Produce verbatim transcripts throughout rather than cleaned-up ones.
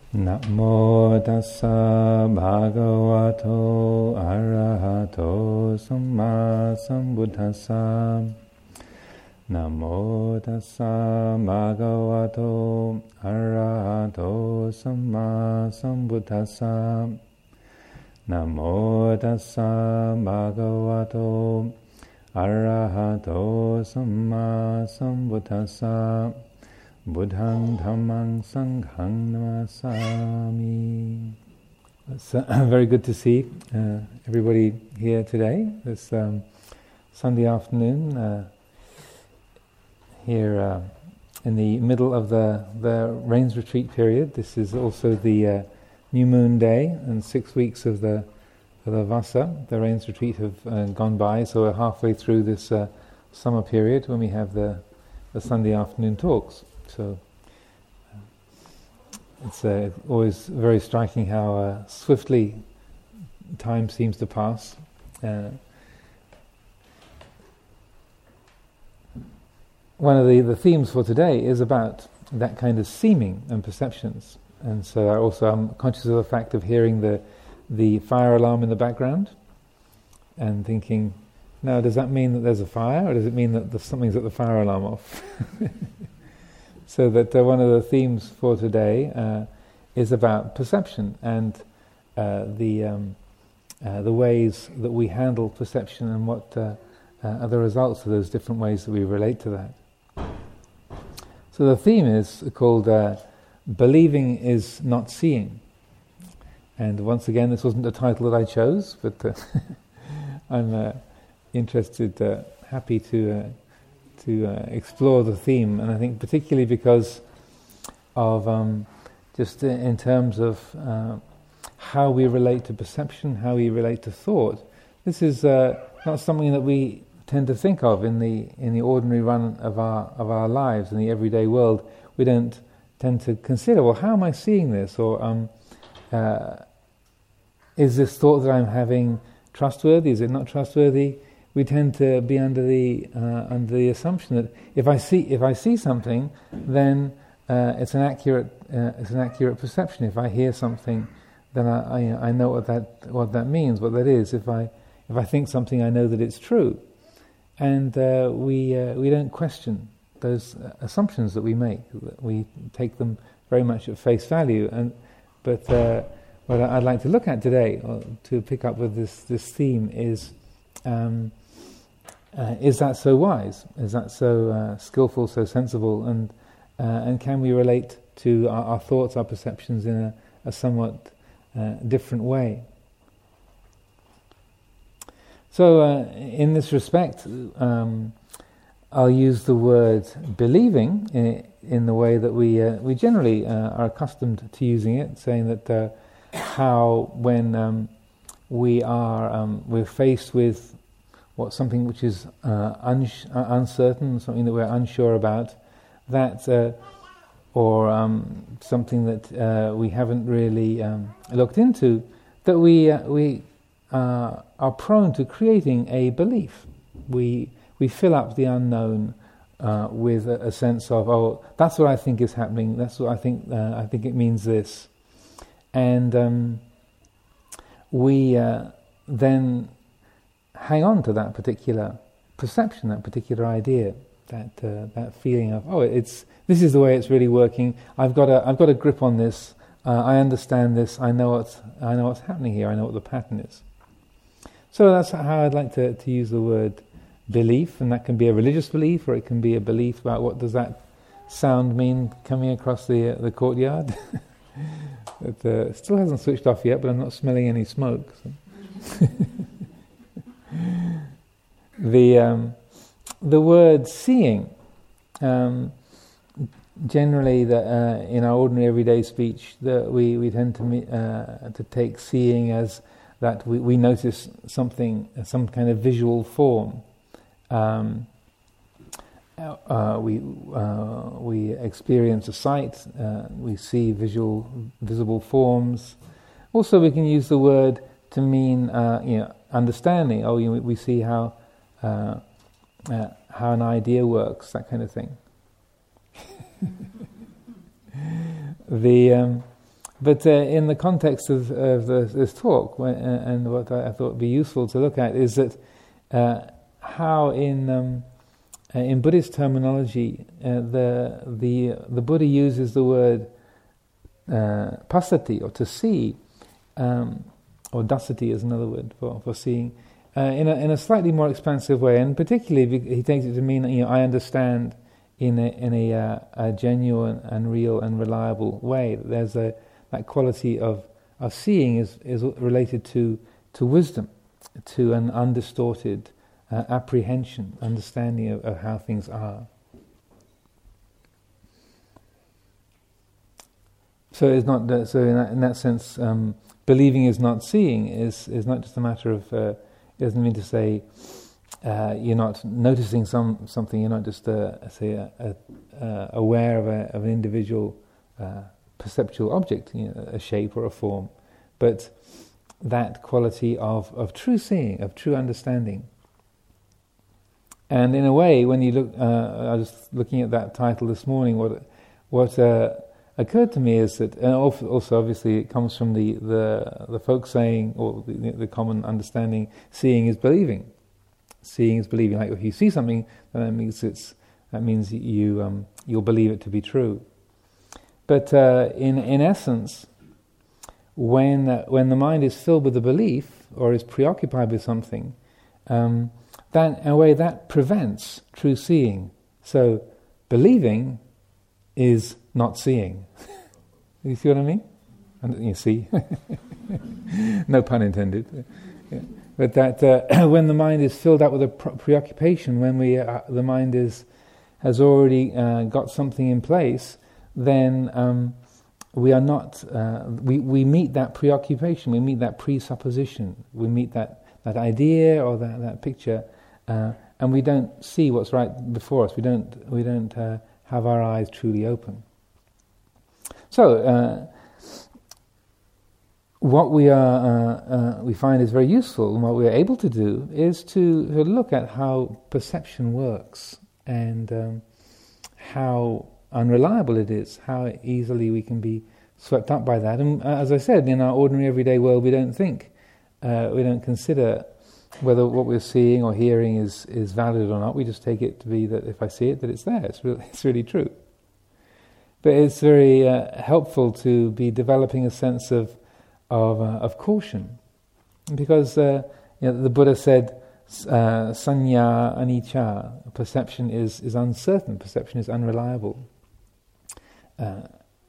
Namo tassa bhagavato arahato samma sambuddhassa. Namo tassa bhagavato arahato samma sambuddhassa. Namo tassa bhagavato arahato samma sambuddhassa. Buddhang Dhammang Sanghang Namasami. It's uh, very good to see uh, everybody here today, this um, Sunday afternoon, uh, here uh, in the middle of the, the Rains Retreat period. This is also the uh, new moon day, and six weeks of the, of the Vasa, the Rains Retreat, have uh, gone by, so we're halfway through this uh, summer period when we have the, the Sunday afternoon talks. So uh, it's uh, always very striking how uh, swiftly time seems to pass. Uh, one of the, the themes for today is about that kind of seeming and perceptions. And so I also am conscious of the fact of hearing the, the fire alarm in the background and thinking, now does that mean that there's a fire, or does it mean that the, something's at the fire alarm off? So that uh, one of the themes for today uh, is about perception and uh, the um, uh, the ways that we handle perception and what uh, uh, are the results of those different ways that we relate to that. So the theme is called uh, "Believing is Not Seeing," and once again, this wasn't a title that I chose, but uh, I'm uh, interested, uh, happy to. Uh, to uh, explore the theme, and I think particularly because of um, just in terms of uh, how we relate to perception, how we relate to thought. This is uh, not something that we tend to think of in the in the ordinary run of our of our lives in the everyday world. We don't tend to consider, well, how am I seeing this, or um, uh, is this thought that I'm having trustworthy? Is it not trustworthy? We tend to be under the uh, under the assumption that if I see if I see something, then uh, it's an accurate uh, it's an accurate perception. If I hear something, then I, I I know what that what that means, what that is. If I if I think something, I know that it's true, and uh, we uh, we don't question those assumptions that we make. We take them very much at face value. And but uh, what I'd like to look at today, or to pick up with this this theme, is. Um, Uh, is that so wise? Is that so uh, skillful, so sensible? And uh, and can we relate to our, our thoughts, our perceptions in a, a somewhat uh, different way? So uh, in this respect, um, I'll use the word believing in, in the way that we uh, we generally uh, are accustomed to using it, saying that uh, how when um, we are um, we're faced with what something which is uh, uns- uh, uncertain, something that we're unsure about, that uh, or um, something that uh, we haven't really um, looked into, that we uh, we uh, are prone to creating a belief. We we fill up the unknown uh, with a, a sense of, oh, that's what I think is happening. That's what I think. Uh, I think it means this, and um, we uh, then. hang on to that particular perception, that particular idea, that uh, that feeling of, oh, it's this is the way it's really working. I've got a I've got a grip on this. Uh, I understand this. I know what's I know what's happening here. I know what the pattern is. So that's how I'd like to, to use the word belief, and that can be a religious belief, or it can be a belief about what does that sound mean coming across the uh, the courtyard. It uh, still hasn't switched off yet, but I'm not smelling any smoke. So. The um, the word seeing, um, generally, the, uh, in our ordinary everyday speech, the, we we tend to uh, to take seeing as that we, we notice something, some kind of visual form. Um, uh, we uh, we experience a sight. Uh, we see visual visible forms. Also, we can use the word to mean uh, you know understanding. Oh, you know, we see how. Uh, uh, how an idea works, that kind of thing. the um, but uh, in the context of, of the, this talk, when, uh, and what I, I thought would be useful to look at is that uh, how in um, uh, in Buddhist terminology uh, the the the Buddha uses the word uh, pasati, or to see, um, or dasati is another word for for seeing, uh, in a in a slightly more expansive way, and particularly he takes it to mean, you know, I understand in a in a, uh, a genuine and real and reliable way. There's a that quality of, of seeing is, is related to, to wisdom, to an undistorted uh, apprehension, understanding of, of how things are. So it's not that, so in that, in that sense, um, believing is not seeing is is not just a matter of. Uh, it doesn't mean to say uh, you're not noticing some something. You're not just uh, say a, a, uh, aware of a, of an individual Uh, perceptual object, you know, a shape or a form, but that quality of, of true seeing, of true understanding. And in a way, when you look, uh, I was looking at that title this morning, what what uh, occurred to me is that, and also obviously it comes from the, the, the folk saying, or the, the common understanding, seeing is believing. Seeing is believing. Like if you see something, then that means it's that means you um, you'll believe it to be true. But uh, in in essence, when uh, when the mind is filled with a belief or is preoccupied with something, um, that in a way that prevents true seeing. So believing is not seeing. You see what I mean? And you see, no pun intended. Yeah. But that uh, when the mind is filled up with a pre- preoccupation, when we uh, the mind is has already uh, got something in place, then um, we are not, uh, we, we meet that preoccupation, we meet that presupposition, we meet that, that idea or that, that picture, uh, and we don't see what's right before us, we don't, we don't uh, have our eyes truly open. So, uh, what we are, uh, uh, we find is very useful, and what we are able to do is to, to look at how perception works, and um, how unreliable it is, how easily we can be swept up by that. And uh, as I said, in our ordinary everyday world, we don't think, uh, we don't consider whether what we're seeing or hearing is, is valid or not. We just take it to be that if I see it, that it's there. It's really, it's really true. But it's very uh, helpful to be developing a sense of of, uh, of caution, because uh, you know, the Buddha said, uh, "Sanya anicca." Perception is is uncertain. Perception is unreliable. Uh,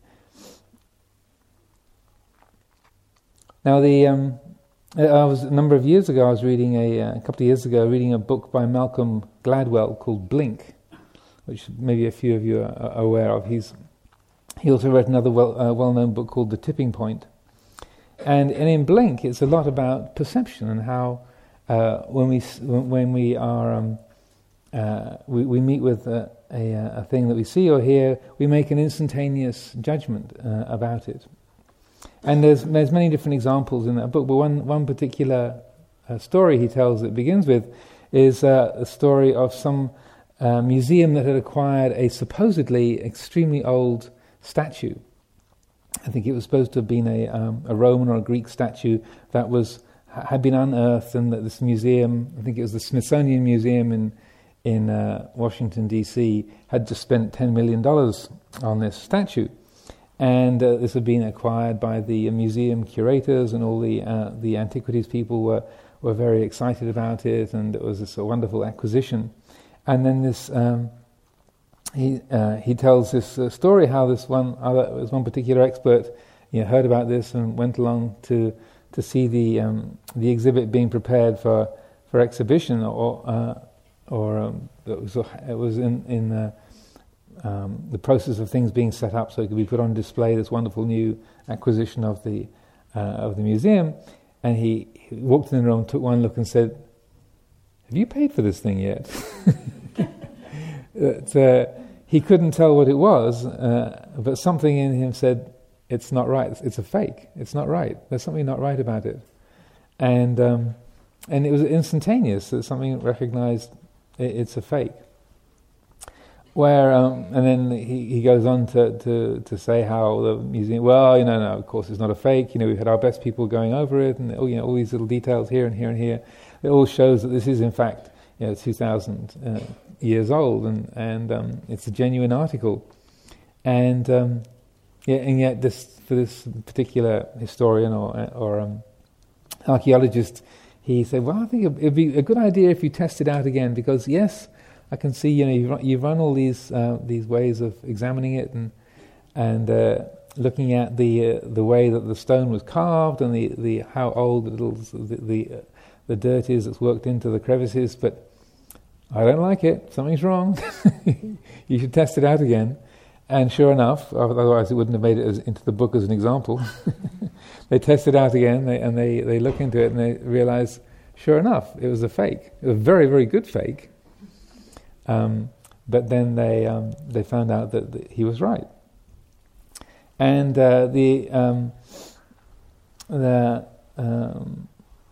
now, the um, I was a number of years ago. I was reading a, a couple of years ago, reading a book by Malcolm Gladwell called Blink, which maybe a few of you are, are aware of. He's he also wrote another well uh, well-known book called The Tipping Point, and and in Blink, it's a lot about perception and how uh, when we when we are um, uh, we, we meet with a, a, a thing that we see or hear, we make an instantaneous judgment uh, about it. And there's there's many different examples in that book, but one one particular uh, story he tells that begins with is uh, a story of some uh, museum that had acquired a supposedly extremely old statue. I think it was supposed to have been a um, a Roman or a Greek statue that was had been unearthed, and that this museum, I think it was the Smithsonian Museum in in uh, Washington D C, had just spent ten million dollars on this statue. And uh, this had been acquired by the museum curators, and all the uh, the antiquities people were, were very excited about it, and it was this a wonderful acquisition. And then this um, he uh, he tells this uh, story how this one other was one particular expert, you know, heard about this and went along to to see the um, the exhibit being prepared for for exhibition, or uh, or um, it was it was in in. Uh, Um, the process of things being set up so it could be put on display, this wonderful new acquisition of the uh, of the museum. And he, he walked in the room, took one look and said, "Have you paid for this thing yet?" But, uh, he couldn't tell what it was, uh, but something in him said, "It's not right, it's, it's a fake, it's not right, there's something not right about it." And um, and it was instantaneous, that something recognized it, it's a fake. where um, and then he, he goes on to, to, to say how the museum, well, you know, no, of course it's not a fake. You know, we've had our best people going over it, and oh, you know, all these little details here and here and here. It all shows that this is in fact, you know, two thousand uh, years old, and and um, it's a genuine article. And um, yeah, and yet this for this particular historian or or um, archaeologist, he said, well, I think it'd be a good idea if you test it out again, because yes, I can see, you know, you run, you run all these uh, these ways of examining it and and uh, looking at the uh, the way that the stone was carved and the, the how old the little the the, uh, the dirt is that's worked into the crevices, but I don't like it. Something's wrong. You should test it out again. And sure enough, otherwise it wouldn't have made it as, into the book as an example. They test it out again, they, and they, they look into it and they realize, sure enough, it was a fake. It was a very, very good fake. Um, but then they um, they found out that, that he was right. And uh, the um, the um,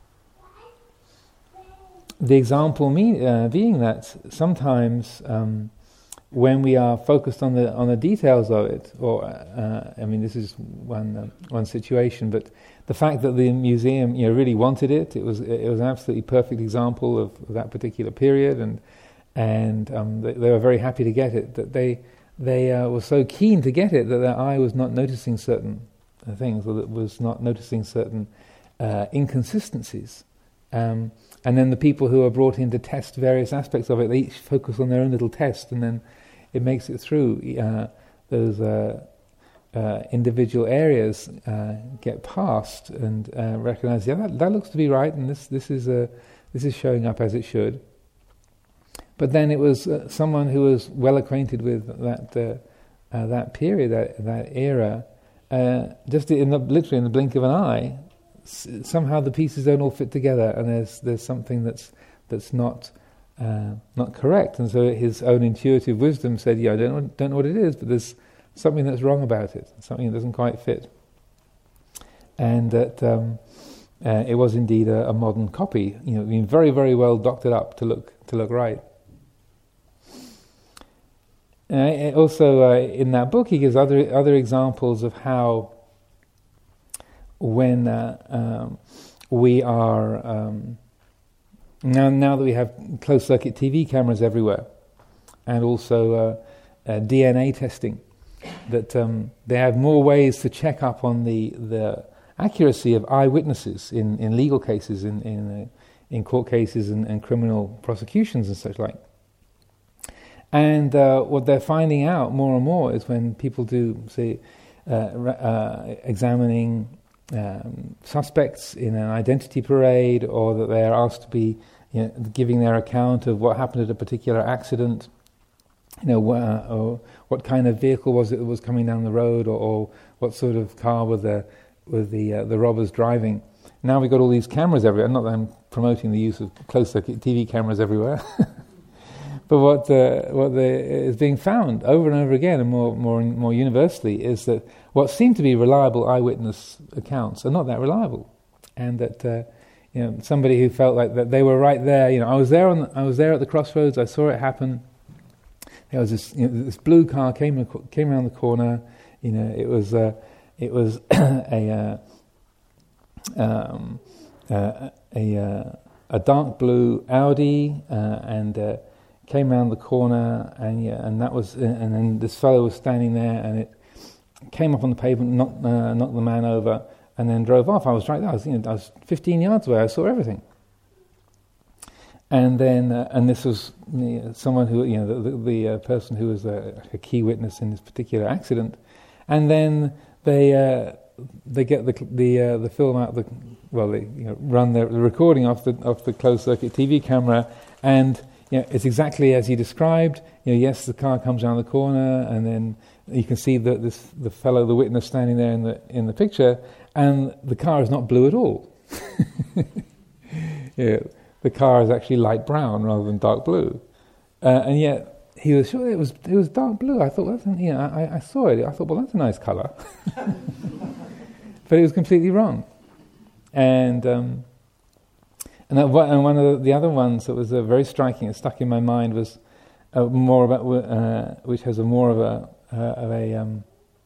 the example mean, uh, being that sometimes um, when we are focused on the on the details of it, or uh, I mean, this is one uh, one situation, but the fact that the museum, you know, really wanted it, it was it was an absolutely perfect example of, of that particular period, and and um, they, they were very happy to get it. That they they uh, were so keen to get it that their eye was not noticing certain uh, things, or that was not noticing certain uh, inconsistencies. Um, and then the people who are brought in to test various aspects of it, they each focus on their own little test, and then it makes it through. Uh, those uh, uh, individual areas uh, get passed and uh, recognize, yeah, that, that looks to be right, and this this is uh, this is showing up as it should. But then it was uh, someone who was well acquainted with that uh, uh, that period, that that era, uh, just in the literally in the blink of an eye. Somehow the pieces don't all fit together, and there's there's something that's that's not uh, not correct. And so his own intuitive wisdom said, "Yeah, I don't know, don't know what it is, but there's something that's wrong about it. Something that doesn't quite fit." And that um, uh, it was indeed a, a modern copy, you know, being very very well doctored up to look to look right. Uh, also, uh, in that book, he gives other other examples of how, when uh, um, we are um, now now that we have closed circuit T V cameras everywhere, and also uh, uh, D N A testing, that um, they have more ways to check up on the the accuracy of eyewitnesses in, in legal cases, in in, uh, in court cases and, and criminal prosecutions and such like. And uh, what they're finding out more and more is when people do, say, uh, uh, examining Um, suspects in an identity parade, or that they are asked to be, you know, giving their account of what happened at a particular accident, you know, uh, or what kind of vehicle was it that was coming down the road, or, or what sort of car were the were the uh, the robbers driving. Now we've got all these cameras everywhere. Not that I'm promoting the use of closed circuit T V cameras everywhere, but what the, what the, is being found over and over again, and more more more universally, is that what seem to be reliable eyewitness accounts are not that reliable, and that uh, you know, somebody who felt like that they were right there. You know, I was there on the, I was there at the crossroads. I saw it happen. There was this, you know, this blue car came came around the corner. You know, it was uh, it was a uh, um, uh, a uh, a dark blue Audi, uh, and uh, came around the corner, and yeah, and that was, and then this fellow was standing there, and it came up on the pavement, knocked, uh, knocked the man over, and then drove off. I was right there. I was, you know, I was fifteen yards away. I saw everything. And then, uh, and this was you know, someone who, you know, the, the, the uh, person who was a, a key witness in this particular accident. And then they uh, they get the the uh, the film out. The well, they you know, run the, the recording off the off the closed circuit T V camera, and you know, it's exactly as he described. You know, yes, the car comes around the corner, and then you can see the this the fellow, the witness, standing there in the in the picture, and the car is not blue at all. Yeah, the car is actually light brown rather than dark blue, uh, and yet he was sure it was it was dark blue. I thought, well, that's, you know, I, I saw it. I thought, well, that's a nice colour, but it was completely wrong, and. Um, And, that, and one of the, the other ones that was uh, very striking, it stuck in my mind, was uh, more about uh, which has a more of a uh, of a um,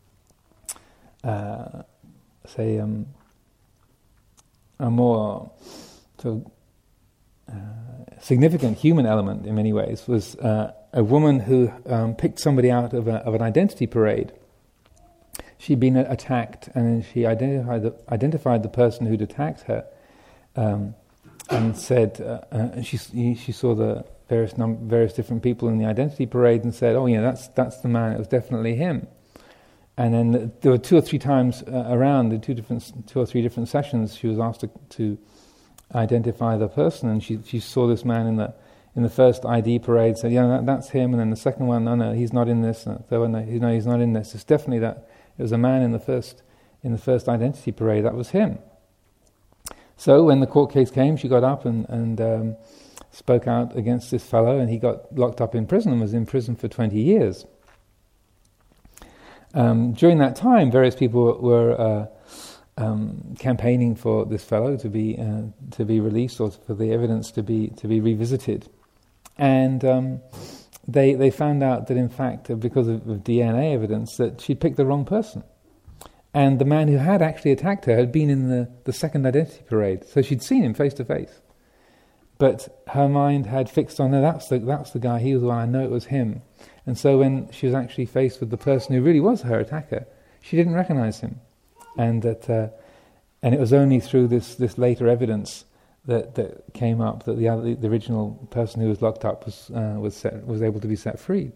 uh, say um, a more sort of, uh, significant human element in many ways was uh, a woman who um, picked somebody out of, a, of an identity parade. She'd been attacked, and she identified the, identified the person who'd attacked her, um, and said, uh, uh, and she she saw the various num- various different people in the identity parade, and said, "Oh, yeah, that's that's the man. It was definitely him." And then the, there were two or three times uh, around the two different two or three different sessions, she was asked to, to identify the person, and she she saw this man in the in the first I D parade, said, "Yeah, that, that's him." And then the second one, "No, no, he's not in this." And the third one, "No, he, no, he's not in this." It's definitely that. It was a man in the first in the first identity parade. That was him. So when the court case came, she got up and and um, spoke out against this fellow, and he got locked up in prison and was in prison for twenty years. Um, during that time, various people were uh, um, campaigning for this fellow to be uh, to be released, or for the evidence to be to be revisited, and um, they they found out that in fact, uh, because of, of D N A evidence, that she'd picked the wrong person, and the man who had actually attacked her had been in the, the second identity parade, so she'd seen him face to face, but her mind had fixed on, no, that's the that's the guy. He was the one. I know it was him. And so when she was actually faced with the person who really was her attacker, she didn't recognize him, and that, uh, and it was only through this, this later evidence that, that came up that the other, the original person who was locked up was uh, was set, was able to be set free.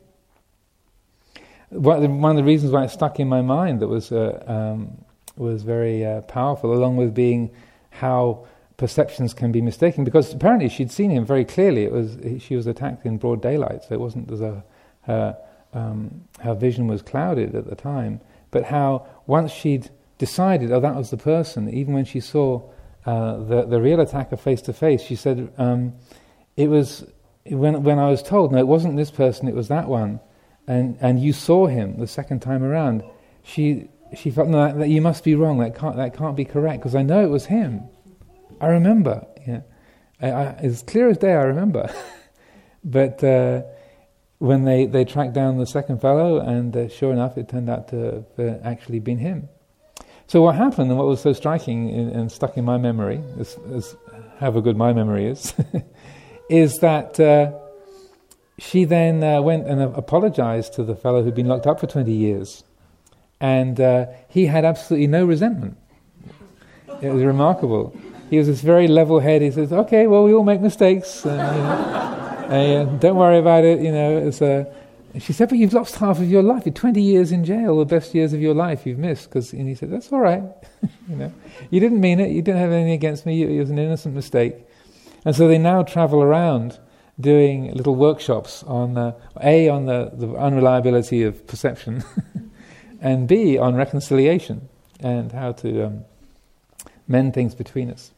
One of the reasons why it stuck in my mind that was uh, um, was very uh, powerful, along with being how perceptions can be mistaken, because apparently she'd seen him very clearly. It was she was attacked in broad daylight, so it wasn't as a Her, um, her vision was clouded at the time, but how once she'd decided, oh, that was the person, even when she saw uh, the the real attacker face to face, she said, um, it was when when I was told, no, it wasn't this person, it was that one, and and you saw him the second time around. She she felt, no, that, that you must be wrong. That can't that can't be correct, because I know it was him. I remember, yeah, I, I, as clear as day, I remember, but. Uh, When they, they tracked down the second fellow, and uh, sure enough, it turned out to have uh, actually been him. So what happened, and what was so striking in, and stuck in my memory, as, as however good my memory is, is that uh, she then uh, went and uh, apologized to the fellow who'd been locked up for twenty years, and uh, he had absolutely no resentment. It was remarkable. He was this very level-headed. He says, "Okay, well, we all make mistakes. Uh, you know. Uh, don't worry about it, you know." It's a, she said, "But you've lost half of your life. You're twenty years in jail, the best years of your life you've missed." Cause, and he said, "That's all right. You know, you didn't mean it. You didn't have anything against me. It was an innocent mistake." And so they now travel around doing little workshops on uh, A, on the, the unreliability of perception, and B, on reconciliation and how to um, mend things between us.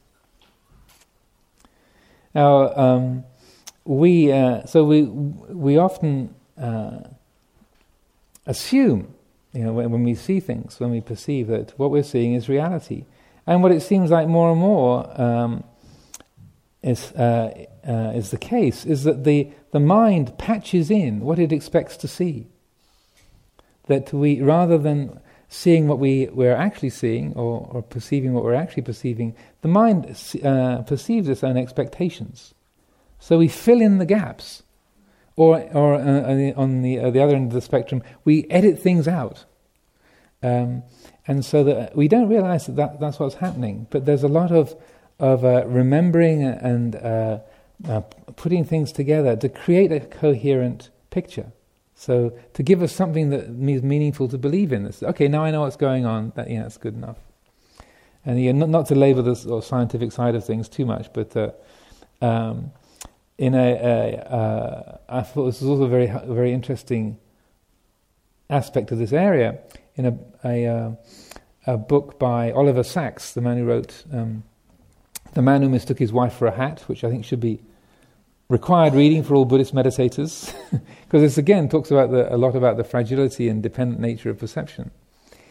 Now. Um, We uh, so we we often uh, assume, you know, when, when we see things, when we perceive that what we're seeing is reality, and what it seems like more and more um, is uh, uh, is the case is that the the mind patches in what it expects to see. That we, rather than seeing what we we're actually seeing, or, or perceiving what we're actually perceiving, the mind uh, perceives its own expectations. So we fill in the gaps, or, or uh, on the uh, the other end of the spectrum, we edit things out, um, and so that we don't realize that, that that's what's happening. But there's a lot of of uh, remembering and uh, uh, putting things together to create a coherent picture. So to give us something that is meaningful to believe in. It's, okay, now I know what's going on. That, yeah, that's good enough. And yeah, not, not to labour the sort of scientific side of things too much, but. Uh, um, In a, a uh, I thought this was also a very, very interesting aspect of this area. In a a, uh, a book by Oliver Sacks, the man who wrote um, "The Man Who Mistook His Wife for a Hat," which I think should be required reading for all Buddhist meditators, because this again talks about the, a lot about the fragility and dependent nature of perception.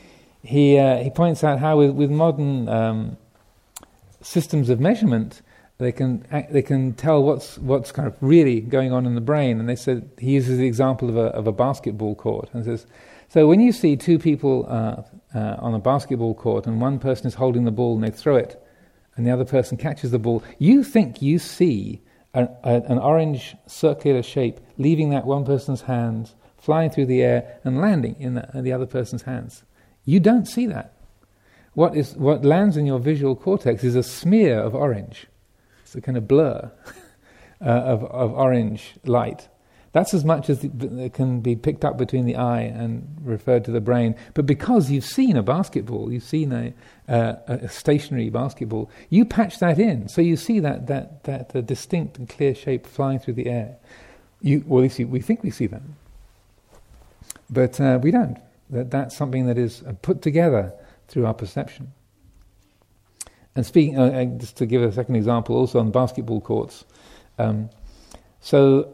He uh, he points out how with, with modern um, systems of measurement, they can act, they can tell what's what's kind of really going on in the brain. And they said, he uses the example of a of a basketball court and says, so when you see two people uh, uh, on a basketball court and one person is holding the ball and they throw it and the other person catches the ball, you think you see a, a, an orange circular shape leaving that one person's hands, flying through the air and landing in the, in the other person's hands. You don't see that. What is what lands in your visual cortex is a smear of orange. It's a kind of blur uh, of, of orange light. That's as much as it can be picked up between the eye and referred to the brain. But because you've seen a basketball, you've seen a, uh, a stationary basketball, you patch that in. So you see that that that uh, distinct and clear shape flying through the air. You, well, you see, we think we see that, but uh, we don't. That that's something that is put together through our perception. And speaking, uh, just to give a second example, also on basketball courts. Um, so.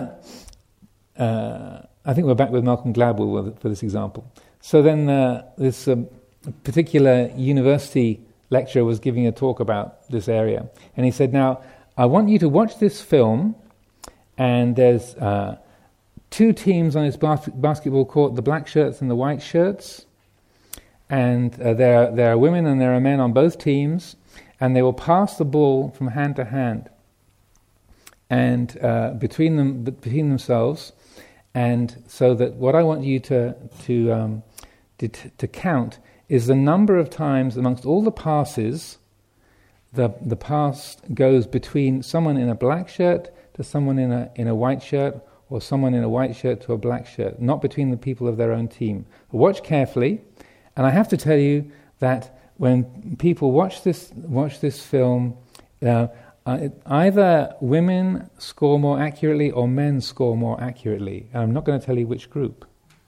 Uh, I think we're back with Malcolm Gladwell for this example. So then uh, this um, particular university lecturer was giving a talk about this area. And he said, now, I want you to watch this film, and there's uh, two teams on this bas- basketball court, the black shirts and the white shirts. And uh, there, there are women and there are men on both teams, and they will pass the ball from hand to hand and uh, between them, between themselves. And so that what I want you to to, um, to to count is the number of times amongst all the passes, the the pass goes between someone in a black shirt to someone in a in a white shirt, or someone in a white shirt to a black shirt, not between the people of their own team. Watch carefully, and I have to tell you that when people watch this watch this film. Uh, Uh, either women score more accurately or men score more accurately. And I'm not going to tell you which group.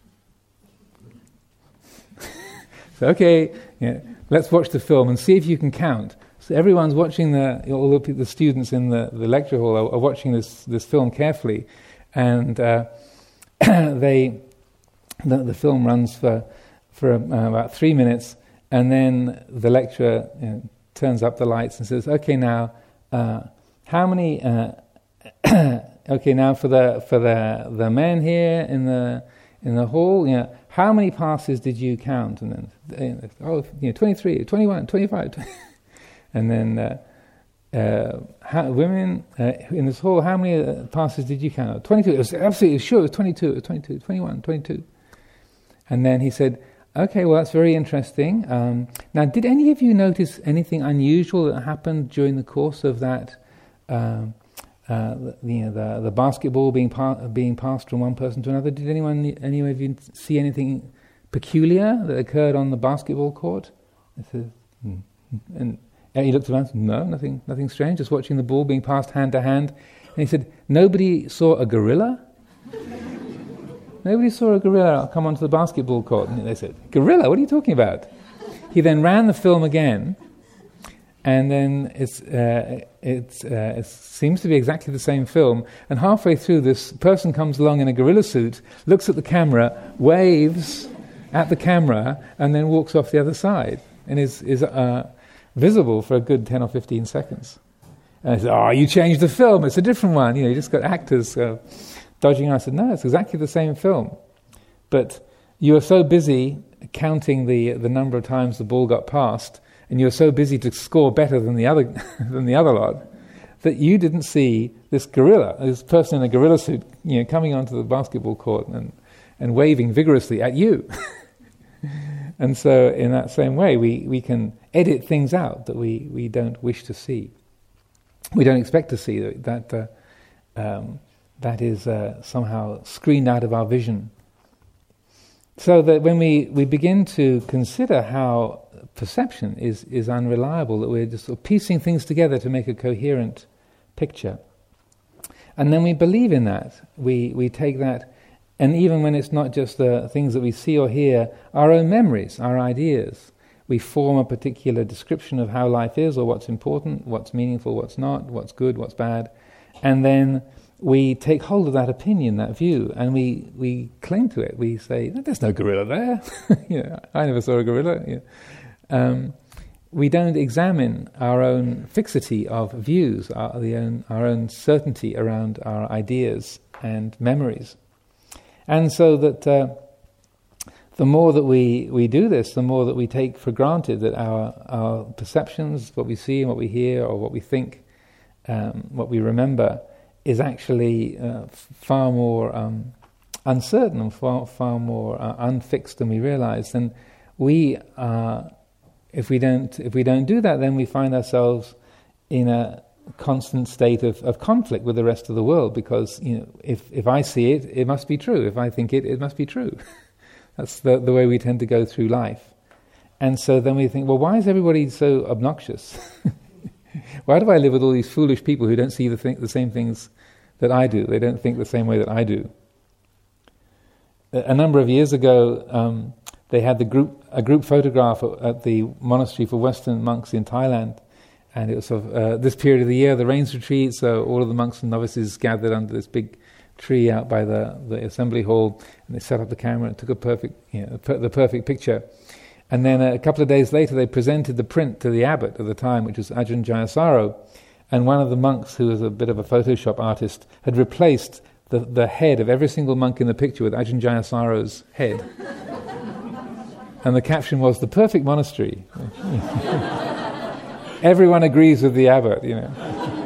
So, okay, yeah, let's watch the film and see if you can count. So everyone's watching, the all the, the students in the, the lecture hall are, are watching this, this film carefully. And uh, they the, the film runs for, for uh, about three minutes. And then the lecturer you know, turns up the lights and says, okay, now... Uh, how many? Uh, okay, now for the for the the men here in the in the hall, you know, how many passes did you count? And then oh, you know, twenty-three, twenty-one, twenty-five, and then uh, uh, how, women uh, in this hall, how many uh, passes did you count? twenty-two. It was absolutely sure. It was twenty-two. It was twenty-two, twenty-one, twenty-two. And then he said, okay, well, that's very interesting. Um, now, did any of you notice anything unusual that happened during the course of that, um, uh, the, you know, the, the basketball being par- being passed from one person to another? Did anyone, any of you see anything peculiar that occurred on the basketball court? I said, mm. And he looked around and said, no, nothing, nothing strange, just watching the ball being passed hand to hand. And he said, nobody saw a gorilla? Nobody saw a gorilla come onto the basketball court. And they said, gorilla, what are you talking about? He then ran the film again, and then it's, uh, it's, uh, it seems to be exactly the same film, and halfway through this person comes along in a gorilla suit, looks at the camera, waves at the camera, and then walks off the other side, and is, is uh, visible for a good ten or fifteen seconds. And I said, oh, you changed the film, it's a different one. You know, you just got actors... Uh, dodging. I said, no, it's exactly the same film. But you were so busy counting the the number of times the ball got passed, and you were so busy to score better than the other than the other lot, that you didn't see this gorilla, this person in a gorilla suit, you know, coming onto the basketball court and, and waving vigorously at you. And so in that same way, we, we can edit things out that we, we don't wish to see. We don't expect to see that, that uh, um, that is uh, somehow screened out of our vision. So that when we, we begin to consider how perception is, is unreliable, that we're just sort of piecing things together to make a coherent picture. And then we believe in that. We, we take that, and even when it's not just the things that we see or hear, our own memories, our ideas, we form a particular description of how life is, or what's important, what's meaningful, what's not, what's good, what's bad, and then we take hold of that opinion, that view, and we, we cling to it. We say, there's no gorilla there. You know, I never saw a gorilla. You know. um, we don't examine our own fixity of views, our, the own, our own certainty around our ideas and memories. And so that uh, the more that we, we do this, the more that we take for granted that our, our perceptions, what we see and what we hear or what we think, um, what we remember, is actually uh, far more um, uncertain and far, far more uh, unfixed than we realize. And we are... If we don't, if we don't do that, then we find ourselves in a constant state of, of conflict with the rest of the world. Because you know, if if I see it, it must be true. If I think it, it must be true. That's the the way we tend to go through life. And so then we think, well, why is everybody so obnoxious? Why do I live with all these foolish people who don't see the th- the same things that I do? They don't think the same way that I do. A, a number of years ago. Um, They had the group a group photograph at the monastery for Western monks in Thailand, and it was sort of, uh, this period of the year, the rains retreat. So all of the monks and novices gathered under this big tree out by the, the assembly hall, and they set up the camera and took a perfect, you know, per, the perfect picture. And then a couple of days later, they presented the print to the abbot at the time, which was Ajahn Jayasaro, and one of the monks, who was a bit of a Photoshop artist, had replaced the the head of every single monk in the picture with Ajahn Jayasaro's head. And the caption was, "The perfect monastery." Everyone agrees with the abbot, you know.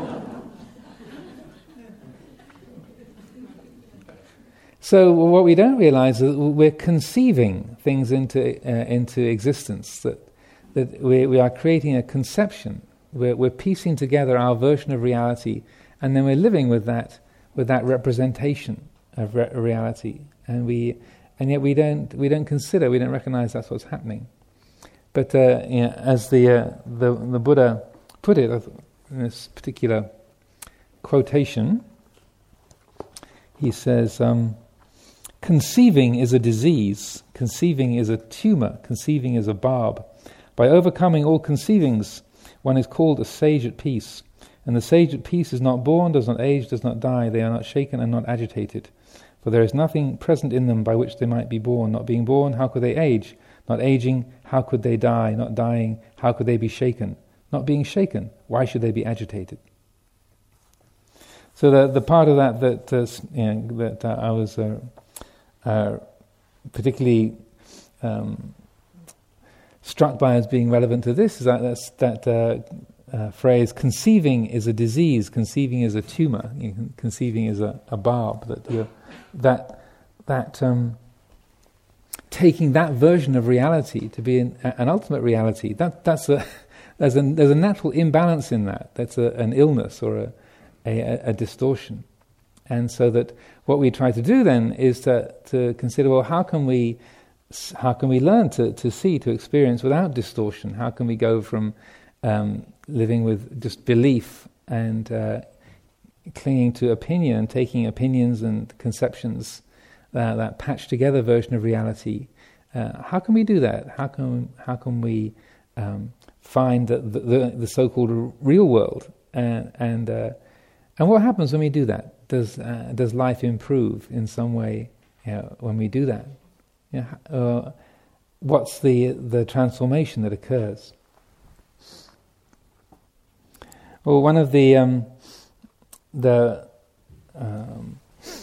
So what we don't realize is that we're conceiving things into uh, into existence, that that we, we are creating a conception. We're, we're piecing together our version of reality, and then we're living with that with that representation of re- reality. And we... And yet we don't we don't consider, we don't recognize that's what's happening. But uh, you know, as the, uh, the the Buddha put it in this particular quotation, he says, um, "Conceiving is a disease, conceiving is a tumor, conceiving is a barb. By overcoming all conceivings, one is called a sage at peace. And the sage at peace is not born, does not age, does not die. They are not shaken and not agitated. For there is nothing present in them by which they might be born. Not being born, how could they age? Not aging, how could they die? Not dying, how could they be shaken? Not being shaken, why should they be agitated?" So the the part of that that uh, you know, that uh, I was uh, uh, particularly um, struck by as being relevant to this is that that's, that uh, uh, phrase: "Conceiving is a disease, conceiving is a tumor, you know, conceiving is a, a barb." That you're that that um, taking that version of reality to be an, an ultimate reality, that that's a there's a there's a natural imbalance in that. That's a, an illness or a, a a distortion. And so that what we try to do then is to to consider, well, how can we how can we learn to to see, to experience without distortion? How can we go from um, living with just belief and uh, clinging to opinion and taking opinions and conceptions, uh, that patched together version of reality, uh, how can we do that? How can how can we um, find the, the, the so-called real world? And and, uh, and what happens when we do that? Does uh, does life improve in some way, you know, when we do that? You know, uh, what's the the transformation that occurs? Well, one of the um, the um,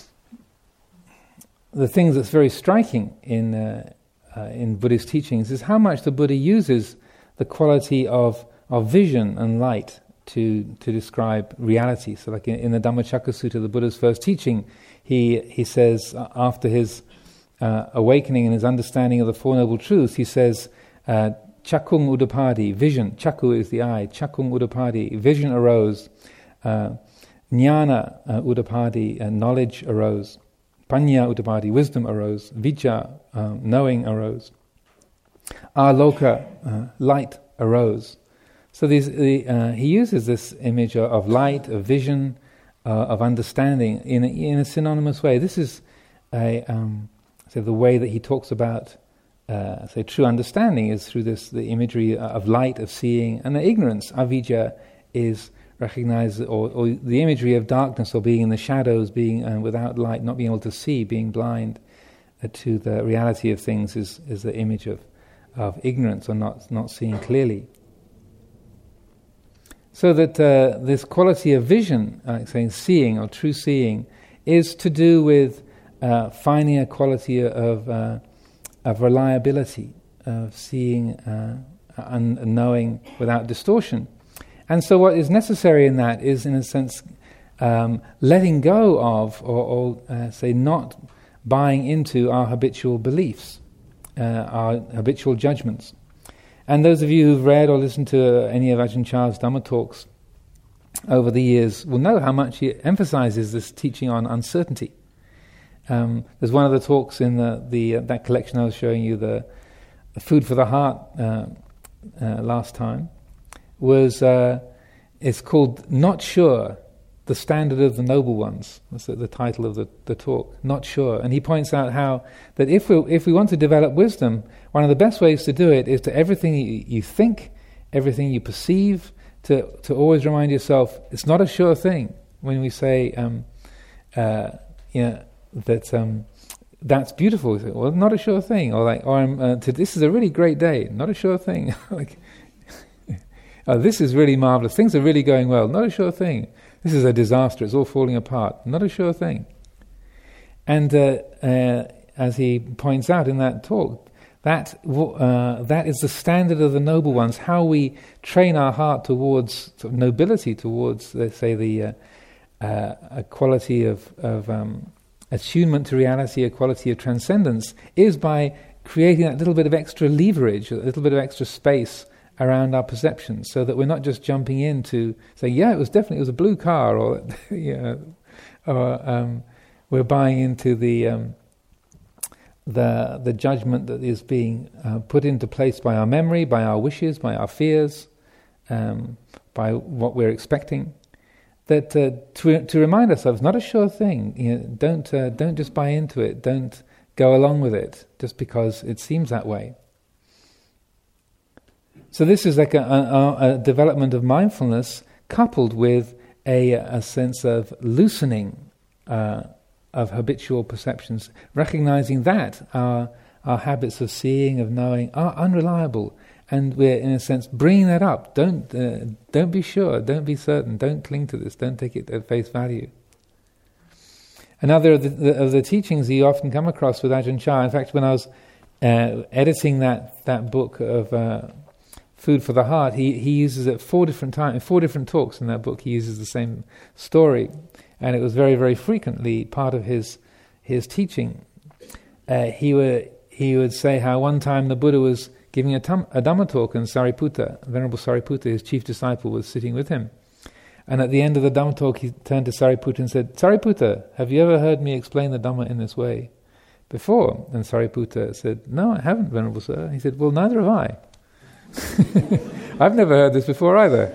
the things that's very striking in uh, uh, in Buddhist teachings is how much the Buddha uses the quality of of vision and light to to describe reality. So, like in, in the Dhammacakka Sutta, the Buddha's first teaching, he he says uh, after his uh, awakening and his understanding of the Four Noble Truths, he says, uh, "Chakung udapadi," vision. Chaku is the eye. Chakung udapadi, vision arose. Uh, Jnana uh, udapadi, uh, knowledge arose. Panya udapadi, wisdom arose. Vijja, um, knowing arose. Aloka, uh, light arose. So these, the, uh, he uses this image of, of light, of vision, uh, of understanding in a, in a synonymous way. This is a, um, so the way that he talks about, uh, say, true understanding is through this the imagery of light, of seeing, and the ignorance, avijja, is recognized, or, or the imagery of darkness, or being in the shadows, being uh, without light, not being able to see, being blind uh, to the reality of things, is is the image of of ignorance, or not not seeing clearly. So that uh, this quality of vision, like saying seeing or true seeing, is to do with uh, finding a quality of uh, of reliability, of seeing uh, and knowing without distortion. And so what is necessary in that is, in a sense, um, letting go of, or, or uh, say, not buying into our habitual beliefs, uh, our habitual judgments. And those of you who've read or listened to any of Ajahn Chah's Dhamma talks over the years will know how much he emphasizes this teaching on uncertainty. Um, there's one of the talks in the, the uh, that collection I was showing you, the, the Food for the Heart, uh, uh, last time, was uh, it's called Not Sure, the Standard of the Noble Ones. That's the, the title of the, the talk, Not Sure. And he points out how that if we if we want to develop wisdom, one of the best ways to do it is to everything you, you think, everything you perceive, to, to always remind yourself, it's not a sure thing. When we say, um, uh, you know, that um, that's beautiful, we say, well, not a sure thing. Or like, or um, uh, to, this is a really great day, not a sure thing. Like, oh, this is really marvelous. Things are really going well, not a sure thing. This is a disaster. It's all falling apart, not a sure thing. And uh, uh, as he points out in that talk, that uh, that is the standard of the noble ones. How we train our heart towards sort of nobility, towards, let's say, the uh, uh, a quality of, of um, attunement to reality, a quality of transcendence, is by creating that little bit of extra leverage, a little bit of extra space around our perceptions, so that we're not just jumping in to say, yeah, it was definitely it was a blue car, or you know, or um, we're buying into the um, the the judgment that is being uh, put into place by our memory, by our wishes, by our fears, um, by what we're expecting. That uh, to to remind ourselves, not a sure thing. You know, don't uh, don't just buy into it. Don't go along with it just because it seems that way. So this is like a, a, a development of mindfulness coupled with a, a sense of loosening uh, of habitual perceptions, recognizing that our our habits of seeing, of knowing, are unreliable, and we're in a sense bringing that up. Don't uh, don't be sure, don't be certain, don't cling to this, don't take it at face value. Another of the, the, of the teachings you often come across with Ajahn Chah. In fact, when I was uh, editing that that book of uh, Food for the Heart, he he uses it four different times, in four different talks in that book. He uses the same story, and it was very very frequently part of his his teaching. Uh, he would he would say how one time the Buddha was giving a, tam, a Dhamma talk, and Sariputta, Venerable Sariputta, his chief disciple, was sitting with him. And at the end of the Dhamma talk, he turned to Sariputta and said, "Sariputta, have you ever heard me explain the Dhamma in this way before?" And Sariputta said, "No, I haven't, Venerable Sir." He said, "Well, neither have I. I've never heard this before either."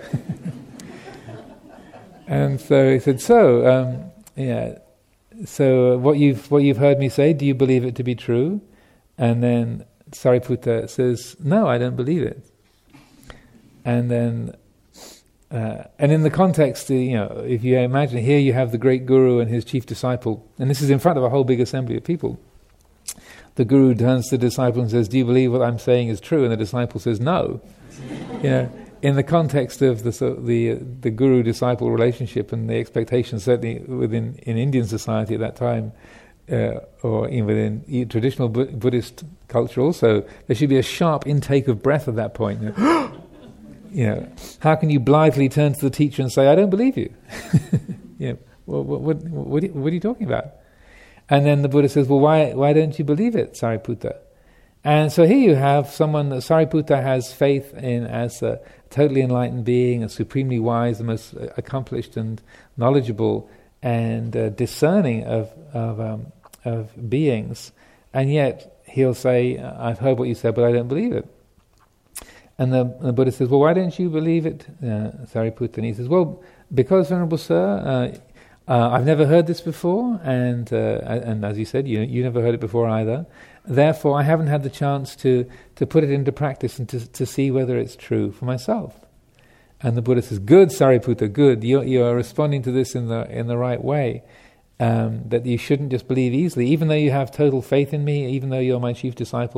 And so he said, "So, um, yeah, so what you've what you've heard me say, do you believe it to be true?" And then Sariputta says, "No, I don't believe it." And then, uh, and in the context, you know, if you imagine here, you have the great guru and his chief disciple, and this is in front of a whole big assembly of people. The guru turns to the disciple and says, "Do you believe what I'm saying is true?" And the disciple says, "No." You know, in the context of the so the the guru-disciple relationship and the expectations, certainly within in Indian society at that time, uh, or even within traditional Bu- Buddhist culture, also there should be a sharp intake of breath at that point. You know, you know, how can you blithely turn to the teacher and say, "I don't believe you"? You know, well, what what what are, you, what are you talking about? And then the Buddha says, "Well, why why don't you believe it, Sariputta?" And so here you have someone that Sariputta has faith in as a totally enlightened being, a supremely wise, the most accomplished and knowledgeable and uh, discerning of of, um, of beings, and yet he'll say, "I've heard what you said, but I don't believe it." And the, the Buddha says, "Well, why don't you believe it, uh, Sariputta?" And he says, "Well, because, Venerable Sir, uh, Uh, I've never heard this before, and uh, and as you said, you you never heard it before either. Therefore, I haven't had the chance to, to put it into practice and to to see whether it's true for myself." And the Buddha says, "Good, Sariputta, good. You you are responding to this in the in the right way. Um, that you shouldn't just believe easily, even though you have total faith in me, even though you're my chief disciple.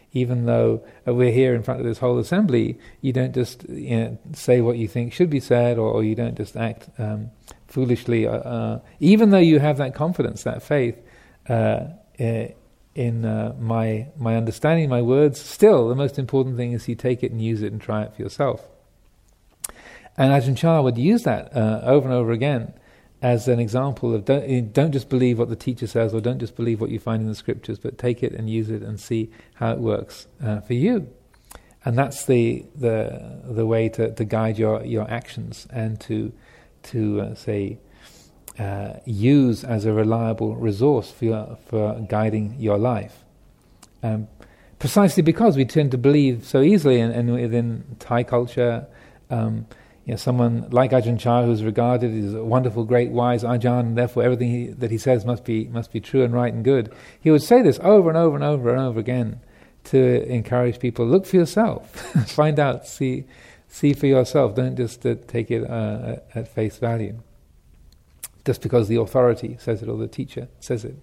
even though uh, we're here in front of this whole assembly, you don't just you know, say what you think should be said, or, or you don't just act um, foolishly. Uh, uh, even though you have that confidence, that faith uh, in uh, my my understanding, my words, still the most important thing is you take it and use it and try it for yourself. And Ajahn Chah would use that uh, over and over again as an example of don't, don't just believe what the teacher says, or don't just believe what you find in the scriptures, but take it and use it and see how it works uh, for you. And that's the the the way to, to guide your, your actions and to to uh, say uh, use as a reliable resource for your, for guiding your life. Um, precisely because we tend to believe so easily, and, and within Thai culture. Um, You know, someone like Ajahn Chah, who's regarded as a wonderful, great, wise Ajahn, and therefore everything he, that he says must be must be true and right and good. He would say this over and over and over and over again to encourage people: look for yourself, find out, see, see for yourself. Don't just uh, take it uh, at face value, just because the authority says it or the teacher says it.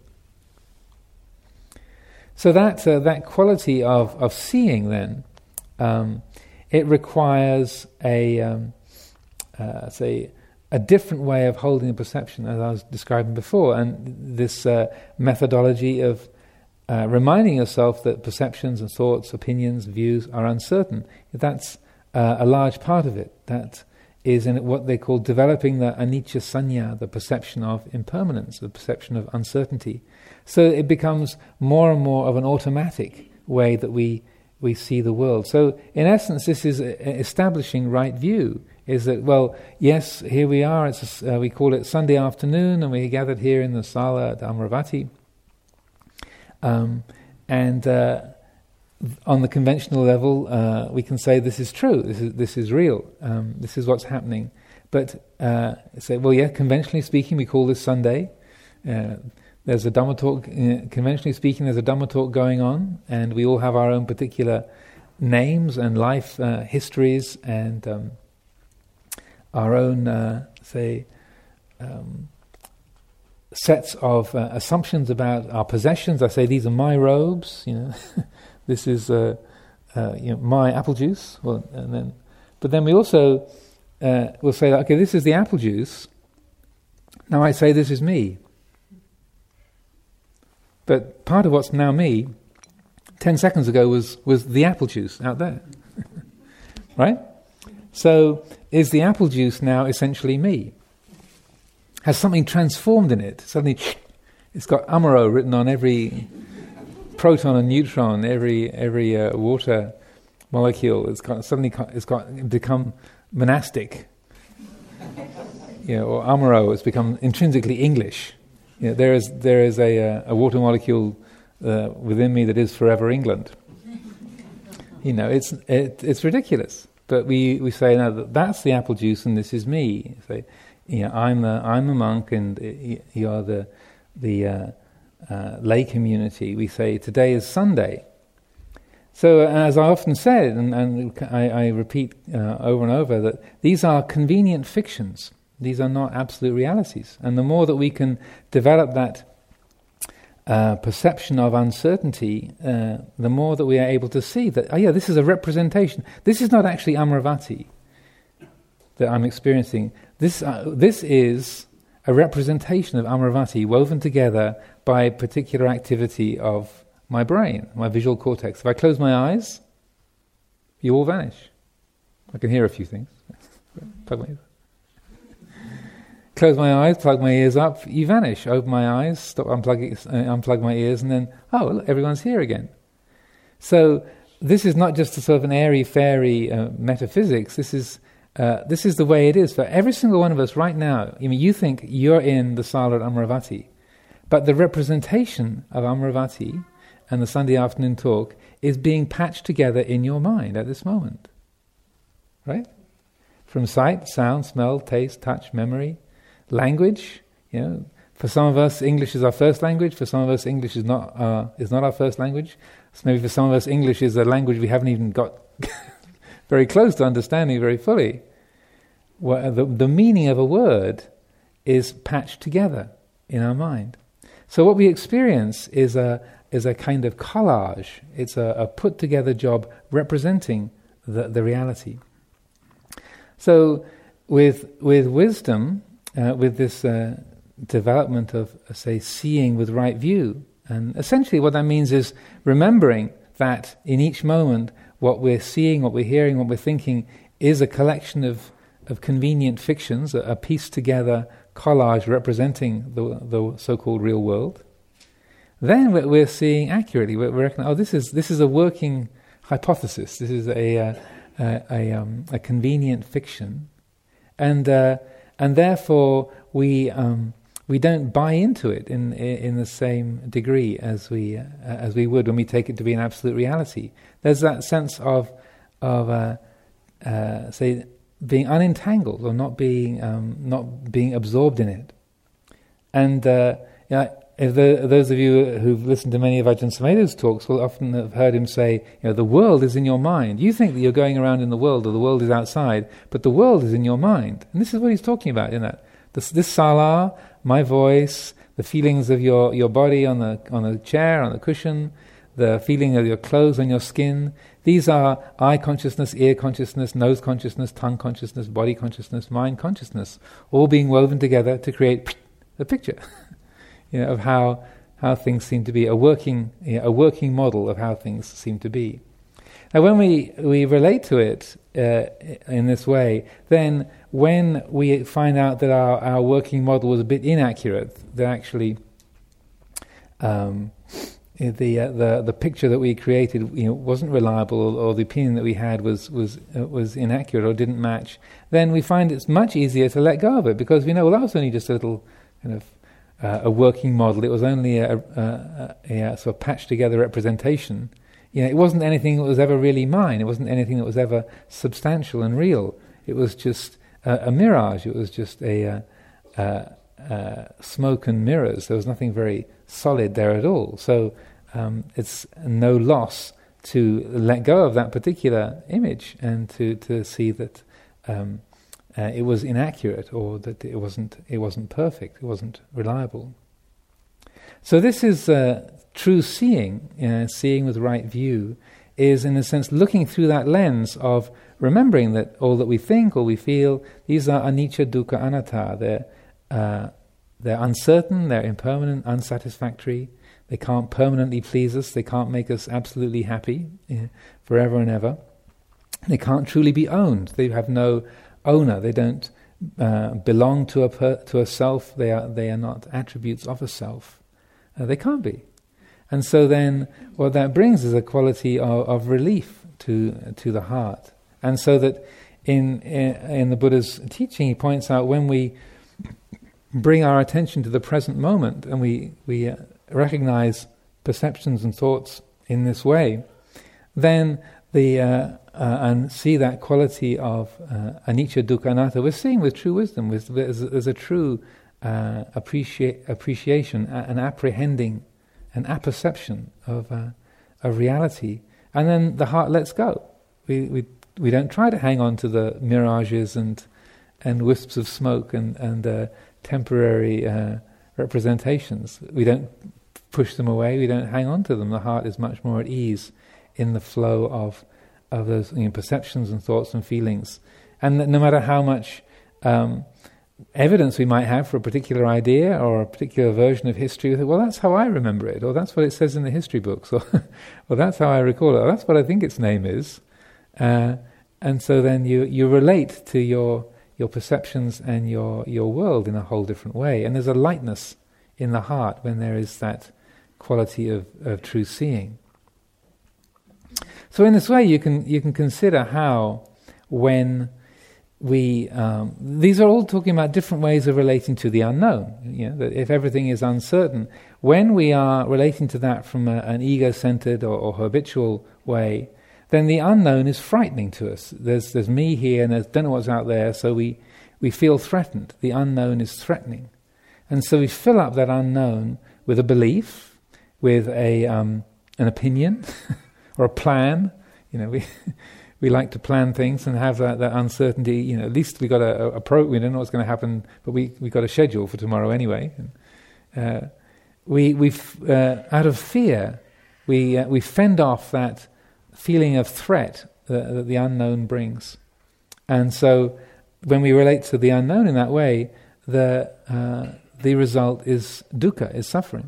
So that uh, that quality of of seeing, then, um, it requires a um, Uh, say a different way of holding a perception, as I was describing before, and this uh, methodology of uh, reminding yourself that perceptions and thoughts, opinions, views are uncertain. That's uh, a large part of it. That is in what they call developing the anicca sanya, the perception of impermanence, the perception of uncertainty. So it becomes more and more of an automatic way that we we see the world. So in essence, this is establishing right view. Is that, well, yes, here we are, it's a, uh, we call it Sunday afternoon, and we're gathered here in the Sala at Amaravati. Um, and uh, on the conventional level, uh, we can say this is true, this is this is real, um, this is what's happening. But uh, say, well, yeah, conventionally speaking, we call this Sunday. Uh, there's a Dhamma talk, uh, conventionally speaking, there's a Dhamma talk going on, and we all have our own particular names and life uh, histories and um, our own, uh, say, um, sets of uh, assumptions about our possessions. I say, these are my robes, you know, this is uh, uh, you know, my apple juice. Well, and then, but then we also uh, will say, okay, this is the apple juice. Now I say this is me. But part of what's now me, ten seconds ago was was the apple juice out there, right? So, is the apple juice now essentially me? Has something transformed in it? Suddenly, it's got amaro written on every proton and neutron, every every uh, water molecule. It's got suddenly it's got become monastic. You know, or amaro has become intrinsically English. You know, there is there is a uh, a water molecule uh, within me that is forever England. You know, it's it, it's ridiculous. But we, we say, no, that's the apple juice, and this is me. So, you know, I'm the I'm a monk, and you're the the uh, uh, lay community. We say today is Sunday. So, as I often said, and, and I, I repeat uh, over and over, that these are convenient fictions. These are not absolute realities. And the more that we can develop that Uh, perception of uncertainty, uh, the more that we are able to see that, oh yeah, this is a representation. This is not actually Amaravati that I'm experiencing. This uh, this is a representation of Amaravati woven together by particular activity of my brain, my visual cortex. If I close my eyes, you all vanish. I can hear a few things. Plug my ears. Close my eyes, plug my ears up, you vanish. Open my eyes, stop, unplug, uh, unplug my ears, and then, oh, look, everyone's here again. So this is not just a sort of an airy-fairy uh, metaphysics. This is uh, this is the way it is for every single one of us right now. I mean, you think you're in the Sala at Amaravati, but the representation of Amaravati and the Sunday afternoon talk is being patched together in your mind at this moment. Right? From sight, sound, smell, taste, touch, memory, language, you know, for some of us English is our first language. For some of us English is not uh, is not our first language. So maybe for some of us English is a language we haven't even got very close to understanding very fully. Well, the, the meaning of a word is patched together in our mind. So what we experience is a is a kind of collage. It's a, a put together job representing the, the reality. So with with wisdom, uh, with this uh, development of, uh, say, seeing with right view, and essentially what that means is remembering that in each moment what we're seeing, what we're hearing, what we're thinking is a collection of, of convenient fictions, a, a pieced together collage representing the, the so-called real world. Then we're, we're seeing accurately. We're, we're reckoning, oh, this is this is a working hypothesis. This is a uh, a, a, um, a convenient fiction, and uh, and therefore we um, we don't buy into it in in the same degree as we uh, as we would when we take it to be an absolute reality. There's that sense of of uh, uh, say being unentangled or not being um, not being absorbed in it, and uh, you know, if the, those of you who've listened to many of Ajahn Sumedho's talks will often have heard him say, you know, the world is in your mind. You think that you're going around in the world or the world is outside, but the world is in your mind. And this is what he's talking about in that. This, this sala, my voice, the feelings of your, your body on the on the chair, on the cushion, the feeling of your clothes on your skin, these are eye consciousness, ear consciousness, nose consciousness, tongue consciousness, body consciousness, mind consciousness, all being woven together to create a picture. You know, of how how things seem to be, a working you know, a working model of how things seem to be. Now, when we, we relate to it uh, in this way, then when we find out that our, our working model was a bit inaccurate, that actually um, the uh, the the picture that we created you know, wasn't reliable, or, or the opinion that we had was was uh, was inaccurate or didn't match, then we find it's much easier to let go of it, because we know, well, that was only just a little kind of Uh, a working model. It was only a, a, a, a sort of patched together representation. You know, it wasn't anything that was ever really mine. It wasn't anything that was ever substantial and real. It was just a, a mirage. It was just a, a, a, a smoke and mirrors. There was nothing very solid there at all. So um, it's no loss to let go of that particular image and to, to see that um, Uh, it was inaccurate, or that it wasn't it wasn't perfect, it wasn't reliable. So this is uh, true seeing, uh, seeing with right view, is in a sense looking through that lens of remembering that all that we think, all we feel, these are anicca, dukkha, anatta. They're uh, they're uncertain, they're impermanent, unsatisfactory. They can't permanently please us. They can't make us absolutely happy uh, forever and ever. They can't truly be owned. They have no owner. They don't uh, belong to a per, to a self. They are they are not attributes of a self. Uh, they can't be. And so then, what that brings is a quality of, of relief to to the heart. And so that in, in in the Buddha's teaching, he points out when we bring our attention to the present moment and we we uh, recognize perceptions and thoughts in this way, then the uh, Uh, and see that quality of uh, anicca, dukkha, anatta, we're seeing with true wisdom, with, there's, there's a true uh, appreciate, appreciation, uh, an apprehending, an apperception of uh, of reality, and then the heart lets go. We we we don't try to hang on to the mirages and and wisps of smoke and and uh, temporary uh, representations. We don't push them away. We don't hang on to them. The heart is much more at ease in the flow of. of those you know, perceptions and thoughts and feelings. And no matter how much um, evidence we might have for a particular idea or a particular version of history, we think, well, that's how I remember it, or that's what it says in the history books, or well, that's how I recall it, or that's what I think its name is. Uh, and so then you, you relate to your your perceptions and your, your world in a whole different way. And there's a lightness in the heart when there is that quality of, of true seeing. So in this way, you can you can consider how, when we um, these are all talking about different ways of relating to the unknown. You know, that if everything is uncertain, when we are relating to that from a, an ego-centered or, or habitual way, then the unknown is frightening to us. There's there's me here, and there's don't know what's out there, so we we feel threatened. The unknown is threatening, and so we fill up that unknown with a belief, with a um, an opinion. Or a plan, you know, we we like to plan things and have that, that uncertainty. You know, at least we got a, a, a pro. We don't know what's going to happen, but we we got a schedule for tomorrow anyway. And, uh, we we uh, out of fear we uh, we fend off that feeling of threat that, that the unknown brings. And so when we relate to the unknown in that way, the uh, the result is dukkha, is suffering.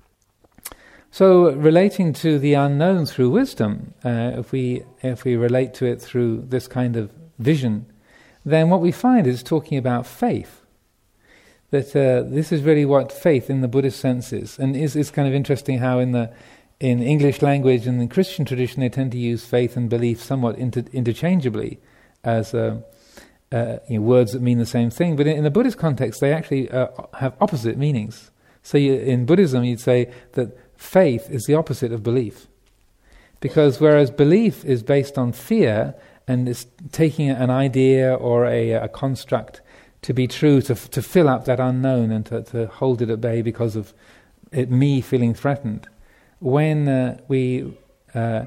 So relating to the unknown through wisdom, uh, if we if we relate to it through this kind of vision, then what we find is talking about faith. That uh, this is really what faith in the Buddhist sense is. And it's, it's kind of interesting how in the in English language and in Christian tradition they tend to use faith and belief somewhat inter- interchangeably as uh, uh, you know, words that mean the same thing. But in, in the Buddhist context they actually uh, have opposite meanings. So you, in Buddhism you'd say that faith is the opposite of belief. Because whereas belief is based on fear and is taking an idea or a, a construct to be true, to to fill up that unknown and to, to hold it at bay because of it, me feeling threatened. When uh, we uh,